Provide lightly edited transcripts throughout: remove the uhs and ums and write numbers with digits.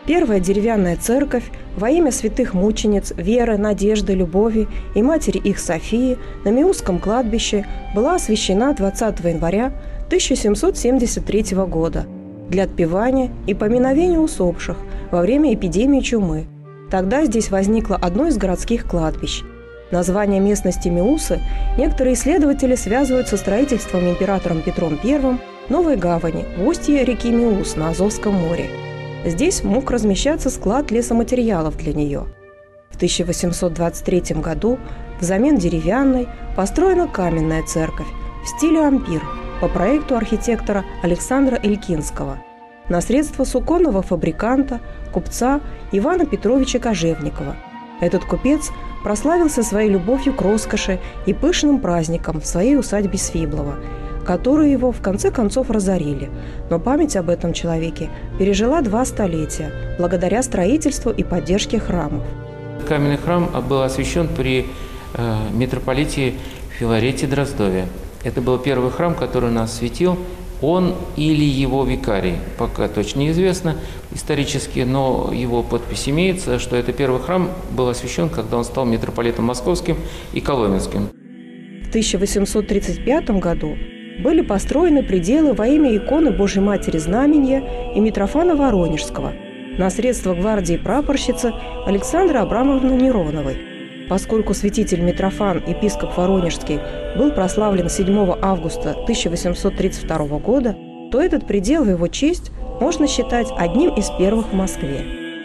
Первая деревянная церковь во имя святых мучениц Веры, Надежды, Любови и матери их Софии на Миусском кладбище была освящена 20 января 1773 года для отпевания и поминовения усопших во время эпидемии чумы. Тогда здесь возникло одно из городских кладбищ. Название местности Миусы некоторые исследователи связывают со строительством императором Петром I новой гавани в устье реки Миус на Азовском море. Здесь мог размещаться склад лесоматериалов для нее. В 1823 году взамен деревянной построена каменная церковь в стиле ампир по проекту архитектора Александра Элькинского на средства суконного фабриканта, купца Ивана Петровича Кожевникова. Этот купец прославился своей любовью к роскоши и пышным праздникам в своей усадьбе Свиблово, которые его в конце концов разорили. Но память об этом человеке пережила 2 столетия благодаря строительству и поддержке храмов. Каменный храм был освящен при митрополите Филарете Дроздове. Это был первый храм, который нас осветил. Он или его викарий, пока точно неизвестно исторически, но его подпись имеется, что это первый храм был освящен, когда он стал митрополитом Московским и Коломенским. В 1835 году были построены пределы во имя иконы Божьей Матери Знамения и Митрофана Воронежского на средства гвардии прапорщицы Александры Абрамовны Нероновой. Поскольку святитель Митрофан, епископ Воронежский, был прославлен 7 августа 1832 года, то этот предел в его честь можно считать одним из первых в Москве.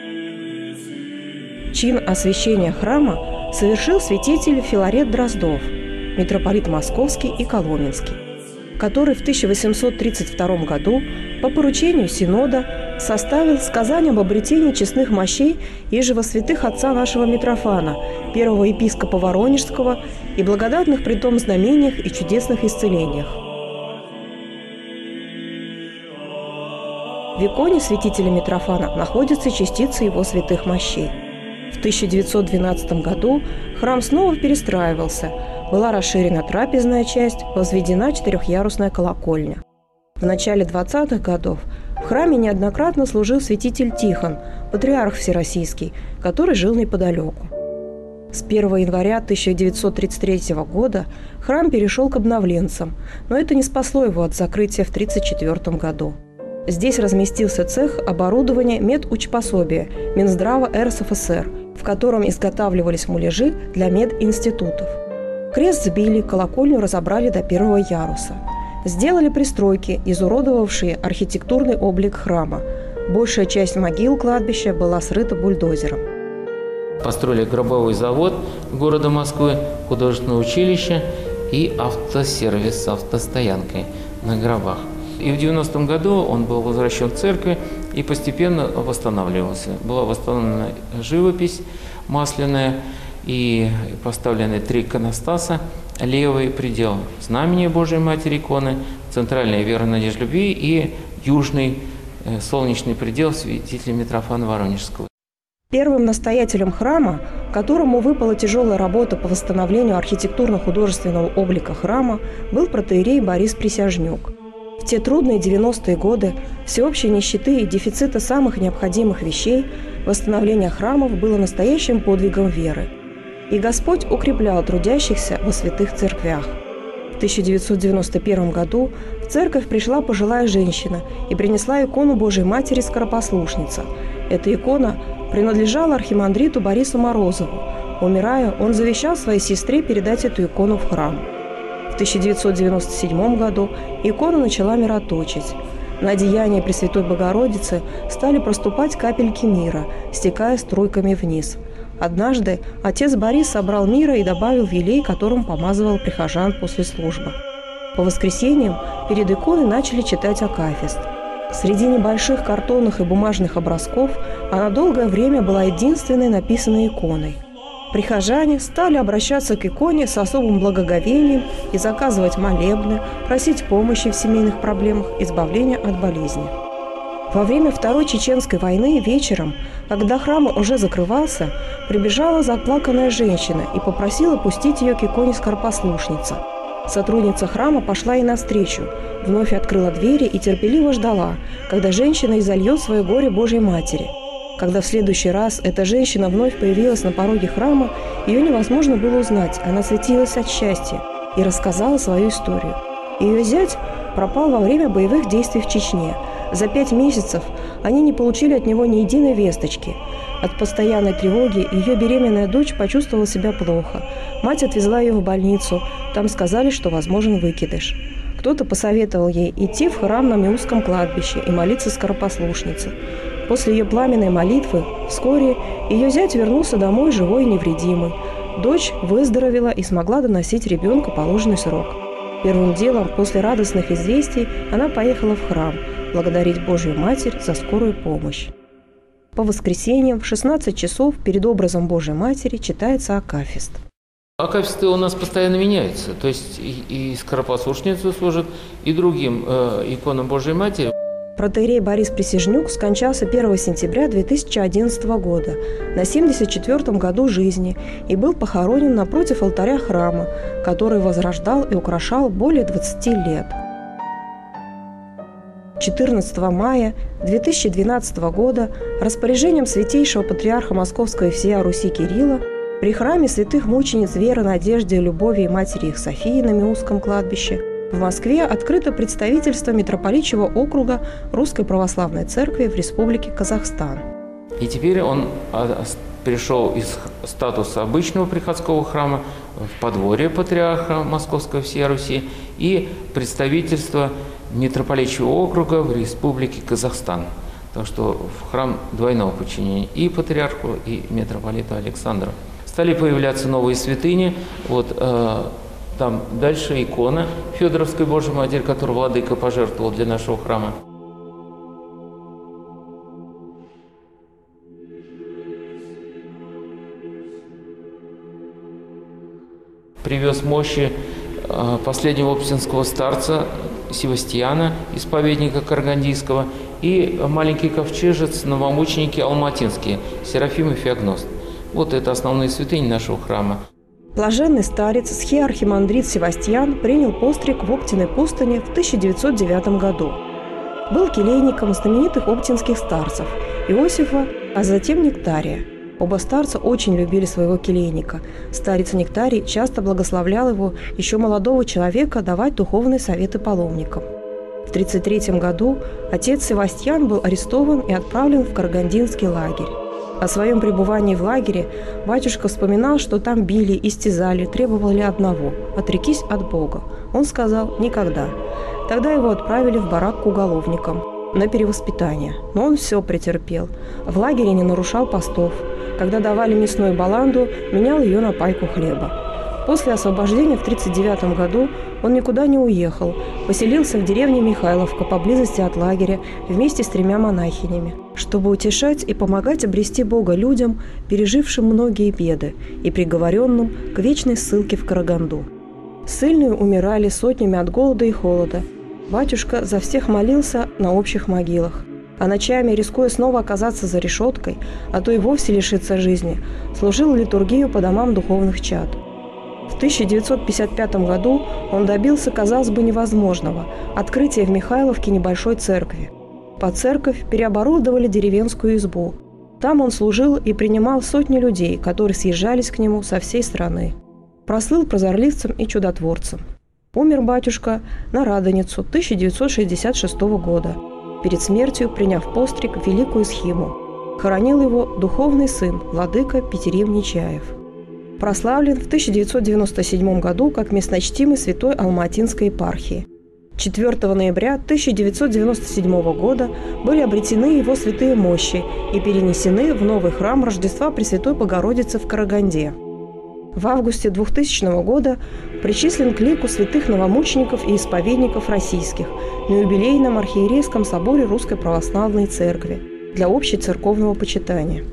Чин освящения храма совершил святитель Филарет Дроздов, митрополит Московский и Коломенский, который в 1832 году по поручению Синода составил сказание об обретении честных мощей ежего святых отца нашего Митрофана, первого епископа Воронежского, и благодатных при том знамениях и чудесных исцелениях. В иконе святителя Митрофана находятся частицы его святых мощей. В 1912 году храм снова перестраивался, была расширена трапезная часть, возведена 4-ярусная колокольня. В начале 20-х годов в храме неоднократно служил святитель Тихон, патриарх всероссийский, который жил неподалеку. С 1 января 1933 года храм перешел к обновленцам, но это не спасло его от закрытия в 1934 году. Здесь разместился цех оборудования медучпособия Минздрава РСФСР, в котором изготавливались муляжи для мединститутов. Крест сбили, колокольню разобрали до 1 яруса. Сделали пристройки, изуродовавшие архитектурный облик храма. Большая часть могил кладбища была срыта бульдозером. Построили гробовой завод города Москвы, художественное училище и автосервис с автостоянкой на гробах. И в 90-м году он был возвращен в церковь и постепенно восстанавливался. Была восстановлена живопись масляная и поставлены 3 иконостаса. Левый предел знамения Божией Матери иконы, центральная Вера, Надежда, Любви и южный солнечный предел святителя Митрофана Воронежского. Первым настоятелем храма, которому выпала тяжелая работа по восстановлению архитектурно-художественного облика храма, был протоиерей Борис Присяжнюк. В те трудные 90-е годы всеобщей нищеты и дефицита самых необходимых вещей восстановление храмов было настоящим подвигом веры. И Господь укреплял трудящихся во святых церквях. В 1991 году в церковь пришла пожилая женщина и принесла икону Божией Матери Скоропослушница. Эта икона принадлежала архимандриту Борису Морозову. Умирая, он завещал своей сестре передать эту икону в храм. В 1997 году икона начала мироточить. На одеяние Пресвятой Богородицы стали проступать капельки мира, стекая струйками вниз. Однажды отец Борис собрал мира и добавил в елей, которым помазывал прихожан после службы. По воскресеньям перед иконой начали читать акафист. Среди небольших картонных и бумажных образков она долгое время была единственной написанной иконой. Прихожане стали обращаться к иконе с особым благоговением и заказывать молебны, просить помощи в семейных проблемах, избавления от болезни. Во время Второй Чеченской войны вечером, когда храм уже закрывался, прибежала заплаканная женщина и попросила пустить ее к иконе Скоропослушницы. Сотрудница храма пошла ей навстречу, вновь открыла двери и терпеливо ждала, когда женщина изольет свое горе Божьей Матери. Когда в следующий раз эта женщина вновь появилась на пороге храма, ее невозможно было узнать, она светилась от счастья и рассказала свою историю. Ее зять пропал во время боевых действий в Чечне. За 5 месяцев они не получили от него ни единой весточки. От постоянной тревоги ее беременная дочь почувствовала себя плохо. Мать отвезла ее в больницу, там сказали, что возможен выкидыш. Кто-то посоветовал ей идти в храм на Миусском кладбище и молиться скоропослушнице. После ее пламенной молитвы вскоре ее зять вернулся домой живой и невредимый. Дочь выздоровела и смогла доносить ребенку положенный срок. Первым делом, после радостных известий, она поехала в храм благодарить Божью Матерь за скорую помощь. По воскресеньям в 16 часов перед образом Божьей Матери читается акафист. Акафисты у нас постоянно меняются, то есть и скоропослушницу служат, и другим иконам Божьей Матери. Протоиерей Борис Присяжнюк скончался 1 сентября 2011 года на 74-м году жизни и был похоронен напротив алтаря храма, который возрождал и украшал более 20 лет. 14 мая 2012 года распоряжением Святейшего Патриарха Московского и всея Руси Кирилла при храме святых мучениц Веры, Надежды, Любови и Матери их Софии на Миусском кладбище в Москве открыто представительство митрополичьего округа Русской Православной Церкви в Республике Казахстан. И теперь он пришел из статуса обычного приходского храма в подворье Патриарха Московского и всея Руси и представительство митрополичьего округа в Республике Казахстан. Так что в храм двойного подчинения и патриарху, и митрополиту Александру. Стали появляться новые святыни. Там дальше икона Федоровской Божьей Матери, которую владыка пожертвовал для нашего храма. Привез мощи последнего оптинского старца Севастьяна, исповедника Карагандийского, и маленький ковчежец, новомученики алматинские, Серафим и Феогност. Вот это основные святыни нашего храма. Блаженный старец схиархимандрит Севастьян принял постриг в Оптиной пустыне в 1909 году. Был келейником знаменитых оптинских старцев Иосифа, а затем Нектария. Оба старца очень любили своего келейника. Старец Нектарий часто благословлял его, еще молодого человека, давать духовные советы паломникам. В 1933 году отец Севастьян был арестован и отправлен в Карагандинский лагерь. О своем пребывании в лагере батюшка вспоминал, что там били, истязали, требовали одного – отрекись от Бога. Он сказал «никогда». Тогда его отправили в барак к уголовникам на перевоспитание. Но он все претерпел. В лагере не нарушал постов. Когда давали мясную баланду, менял ее на пайку хлеба. После освобождения в 1939 году он никуда не уехал, поселился в деревне Михайловка поблизости от лагеря вместе с 3 монахинями, чтобы утешать и помогать обрести Бога людям, пережившим многие беды и приговоренным к вечной ссылке в Караганду. Ссыльные умирали сотнями от голода и холода. Батюшка за всех молился на общих могилах, а ночами, рискуя снова оказаться за решеткой, а то и вовсе лишиться жизни, служил литургию по домам духовных чад. В 1955 году он добился, казалось бы, невозможного – открытия в Михайловке небольшой церкви. Под церковь переоборудовали деревенскую избу. Там он служил и принимал сотни людей, которые съезжались к нему со всей страны. Прослыл прозорливцем и чудотворцем. Умер батюшка на Радоницу 1966 года, перед смертью приняв постриг в великую схиму. Хоронил его духовный сын, владыка Петерим Нечаев. Прославлен в 1997 году как местночтимый святой Алматинской епархии. 4 ноября 1997 года были обретены его святые мощи и перенесены в новый храм Рождества Пресвятой Богородицы в Караганде. В августе 2000 года причислен к лику святых новомучеников и исповедников российских на юбилейном архиерейском соборе Русской Православной Церкви для общецерковного почитания.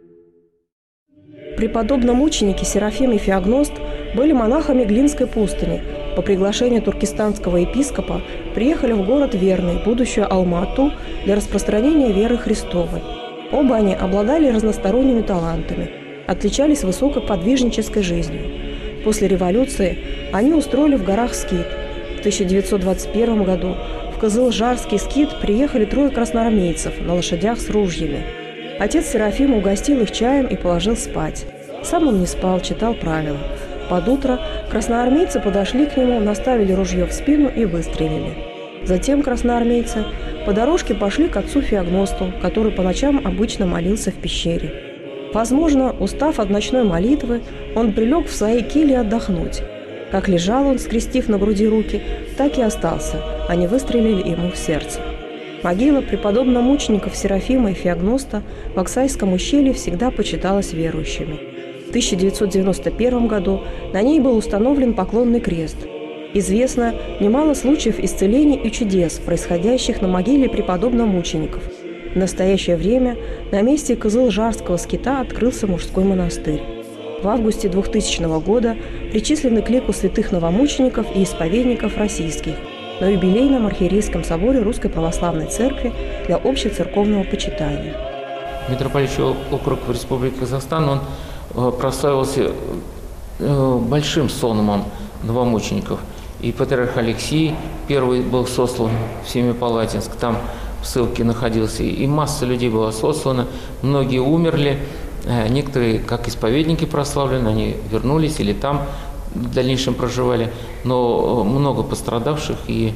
Преподобномученики Серафим и Феогност были монахами Глинской пустыни. По приглашению туркестанского епископа приехали в город Верный, будущую Алма-Ату, для распространения веры Христовой. Оба они обладали разносторонними талантами, отличались высокой подвижнической жизнью. После революции они устроили в горах скит. В 1921 году в Кызылжарский скит приехали 3 красноармейцев на лошадях с ружьями. Отец Серафим угостил их чаем и положил спать. Сам он не спал, читал правила. Под утро красноармейцы подошли к нему, наставили ружье в спину и выстрелили. Затем красноармейцы по дорожке пошли к отцу Феогносту, который по ночам обычно молился в пещере. Возможно, устав от ночной молитвы, он прилег в своей келье отдохнуть. Как лежал он, скрестив на груди руки, так и остался, они выстрелили ему в сердце. Могила преподобно-мучеников Серафима и Феогноста в Аксайском ущелье всегда почиталась верующими. В 1991 году на ней был установлен поклонный крест. Известно немало случаев исцелений и чудес, происходящих на могиле преподобно-мучеников. В настоящее время на месте Кызылжарского скита открылся мужской монастырь. В августе 2000 года причислены к лику святых новомучеников и исповедников российских на юбилейном архиерейском соборе Русской Православной Церкви для общецерковного почитания. Митрополитский округ в Республике Казахстан, он прославился большим сонмом новомучеников. И патриарх Алексий первый был сослан в Семипалатинск, там в ссылке находился, и масса людей была сослана, многие умерли, некоторые, как исповедники прославлены, они вернулись или там в дальнейшем проживали, но много пострадавших и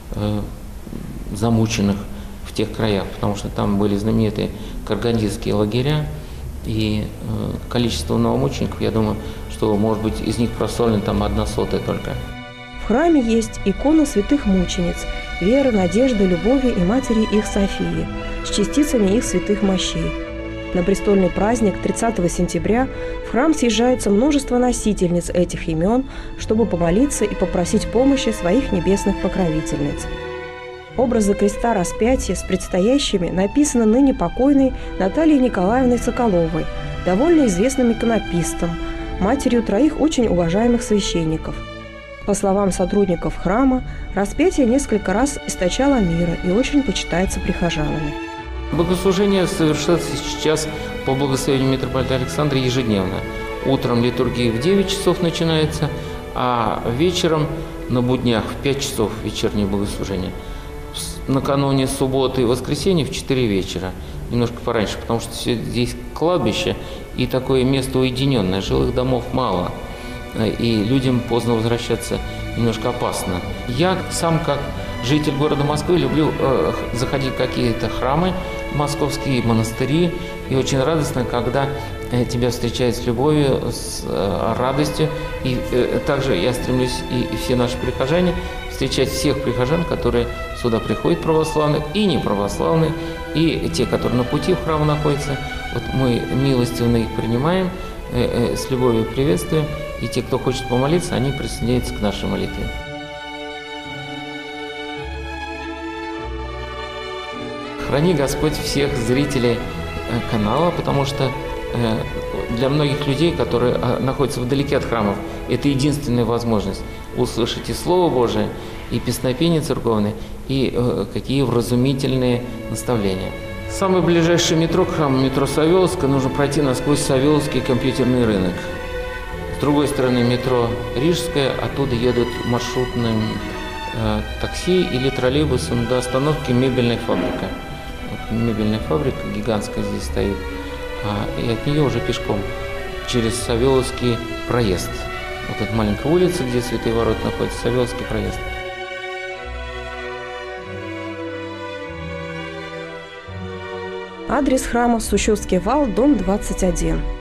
замученных в тех краях, потому что там были знаменитые карагандинские лагеря, и количество новомучеников, я думаю, что, может быть, из них прославлена там 1/100 только. В храме есть икона святых мучениц Веры, Надежды, Любови и матери их Софии с частицами их святых мощей. На престольный праздник 30 сентября в храм съезжается множество носительниц этих имен, чтобы помолиться и попросить помощи своих небесных покровительниц. Образы креста распятия с предстоящими написаны ныне покойной Натальей Николаевной Соколовой, довольно известным иконописцем, матерью 3 очень уважаемых священников. По словам сотрудников храма, распятие несколько раз источало мира и очень почитается прихожанами. Богослужение совершается сейчас по благословению митрополита Александра ежедневно. Утром литургия в 9 часов начинается, а вечером на буднях в 5 часов вечернее богослужение. Накануне субботы и воскресенья в 4 вечера, немножко пораньше, потому что здесь кладбище и такое место уединенное, жилых домов мало, и людям поздно возвращаться немножко опасно. Я сам, как житель города Москвы, люблю заходить в какие-то храмы московские, монастыри, и очень радостно, когда тебя встречают с любовью, с радостью. И также я стремлюсь, и все наши прихожане, встречать всех прихожан, которые сюда приходят, православных и неправославных, и те, которые на пути в храм находятся. Вот мы милостивно их принимаем, с любовью приветствуем, и те, кто хочет помолиться, они присоединяются к нашей молитве. Храни Господь всех зрителей канала, потому что для многих людей, которые находятся вдалеке от храмов, это единственная возможность услышать и Слово Божие, и песнопения церковные, и какие вразумительные наставления. Самое ближайшее метро к храму, метро Савеловское, нужно пройти насквозь Савеловский компьютерный рынок. С другой стороны метро Рижское, оттуда едут маршрутным такси или троллейбусом до остановки мебельная фабрика. Вот мебельная фабрика гигантская здесь стоит, и от нее уже пешком через Савеловский проезд. Вот эта маленькая улица, где Святые Ворота находятся, Савеловский проезд. Адрес храма: Сущевский вал, дом 21.